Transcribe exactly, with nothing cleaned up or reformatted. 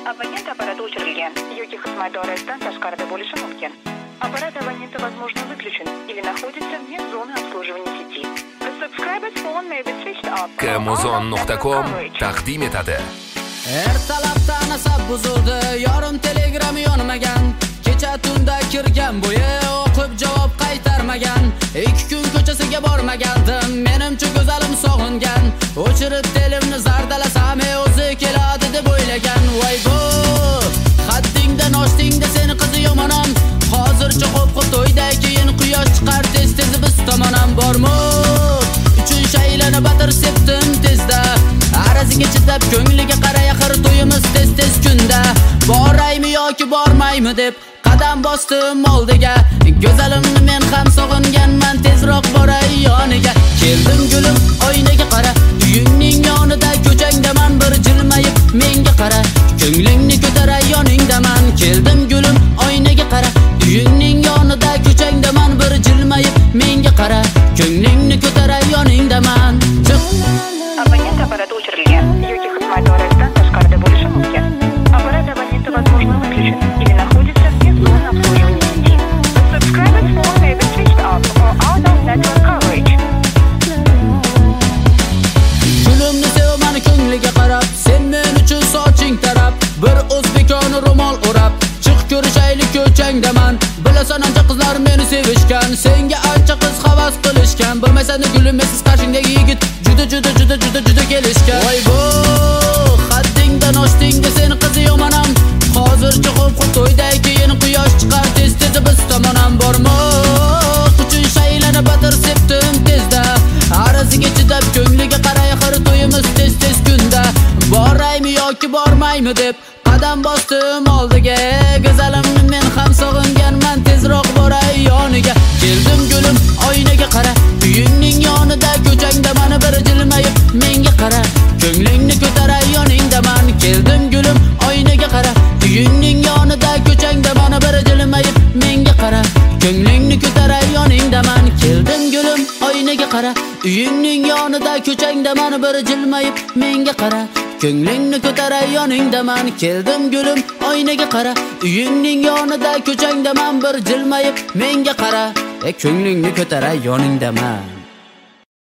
Абонент аппарата o'chirilgan yoki xizmat doirasidan tashqarida bo'lishi mumkin. Apparat abonента, возможно, выключен или находится вне зоны обслуживания сети. The subscriber's phone may be switched off. Kmozon nuqta com taqdim etadi. Ertalabdan asab buzildi, yorim telegram yonmagan. Kecha tunda kirgan bo'yi o'qib javob qaytarmagan. ikki kun ko'chasiga bormagandim, menimcha go'zalim sog'ingan. O'chirib telimni zardalasam, o'zi keladi deb o'ylagan. Voy bu xattingda nostingda seni qizi yomonam. Hozircha qo'rqib to'yda keyin quyosh chiqar tez tez biz tomonam bormi? Uchun shaylani batir septim tezda. Araziga chidab ko'ngliga qaray, axir to'yimiz tez tez kunda. Boraymi yoki bormaymi deb qadam bosdim oldiga. Go'zalimni men ham sog'inganman, tezroq boray yoniga. Keldim gulim, oynaga qara, uyingning yonida ko'changdaman, bir jilmayib menga qara. Ko'nglingni ko'taray yoningdaman. Keldim gulim, oynaga qara, uyingning yonida ko'changdaman, bir jilmayib menga qara. Ko'nglingni ko'taray yoningdaman. Абонент аппарата o'chirilgan yoki xizmat doirasidan tashqarida bo'lishi mumkin. Apparat abonenta, возможно, выключен или находится вне зоны обслуживания сети. The subscriber's phone may be switched off or out of network coverage. Gulimni sevmani ko'ngliga qarab, sen men uchun soching tarab, bir o'zbekona ro'mol o'rab, chiq ko'rishaylik ko'changdaman. Bilasan ancha qizlar meni sevishgan, senga ancha qiz havas qilishgan. Bilmaysan gulim, siz qarshingdagi yigit juda juda juda juda juda kelishgan. Voy bu xattingda nostingda seni qizi yomonam. Hozircha qo'rqib to'yda keyin quyosh chiqar tez tez biz tomonam bormi? Uchun shaylani batir septim tezda. Araziga chidab ko'ngliga qaray, axir to'yimiz tez tez kunda. Boraymi yoki bormaymi deb qadam bosdim oldiga. Go'zalimni men ham sog'inganman, tezroq boray yoniga. Keldim gulim, oynaga qara, uyingning yonida ko'changdaman, bir jilmayib menga qara. Ko'nglingni ko'taray yoningdaman. Keldim gulim, oynaga qara, uyingning yonida ko'changdaman, bir jilmayib menga qara. Ko'nglingni ko'taray yoningdaman. Keldim gulim, oynaga qara, uyingning yonida ko'changdaman, bir jilmayib menga qara. Ko'nglingni ko'taray yoningdaman. Keldim gulim, oynaga qara, uyingning yonida ko'changdaman, bir jilmayib menga qara. E ko'nglingni ko'taray yoningdaman.